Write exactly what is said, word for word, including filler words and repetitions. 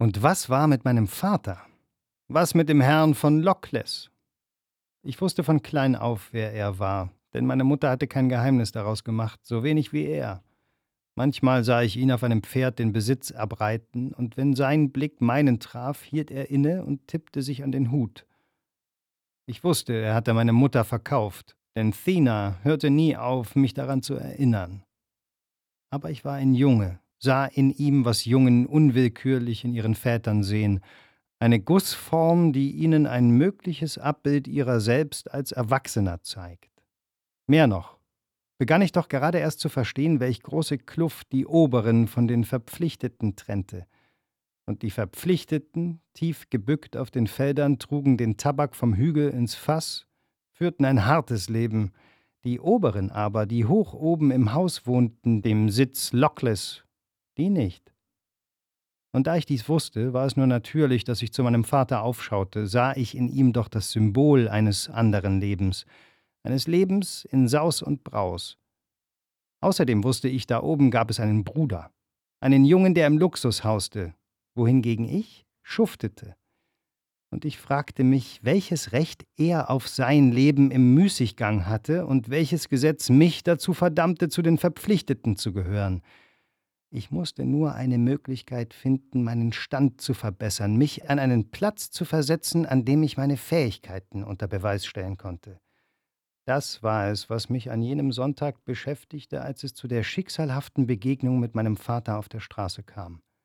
Und was war mit meinem Vater? Was mit dem Herrn von Lockleys? Ich wusste von klein auf, wer er war, denn meine Mutter hatte kein Geheimnis daraus gemacht, so wenig wie er. Manchmal sah ich ihn auf einem Pferd den Besitz abreiten, und wenn sein Blick meinen traf, hielt er inne und tippte sich an den Hut. Ich wusste, er hatte meine Mutter verkauft, denn Thina hörte nie auf, mich daran zu erinnern. Aber ich war ein Junge, sah in ihm, was Jungen unwillkürlich in ihren Vätern sehen, eine Gussform, die ihnen ein mögliches Abbild ihrer selbst als Erwachsener zeigt. Mehr noch, begann ich doch gerade erst zu verstehen, welch große Kluft die Oberen von den Verpflichteten trennte. Und die Verpflichteten, tief gebückt auf den Feldern, trugen den Tabak vom Hügel ins Fass, führten ein hartes Leben. Die Oberen aber, die hoch oben im Haus wohnten, dem Sitz Lockleys, die nicht. Und da ich dies wusste, war es nur natürlich, dass ich zu meinem Vater aufschaute, sah ich in ihm doch das Symbol eines anderen Lebens, eines Lebens in Saus und Braus. Außerdem wusste ich, da oben gab es einen Bruder, einen Jungen, der im Luxus hauste, wohingegen ich schuftete. Und ich fragte mich, welches Recht er auf sein Leben im Müßiggang hatte und welches Gesetz mich dazu verdammte, zu den Verpflichteten zu gehören. Ich musste nur eine Möglichkeit finden, meinen Stand zu verbessern, mich an einen Platz zu versetzen, an dem ich meine Fähigkeiten unter Beweis stellen konnte. Das war es, was mich an jenem Sonntag beschäftigte, als es zu der schicksalhaften Begegnung mit meinem Vater auf der Straße kam.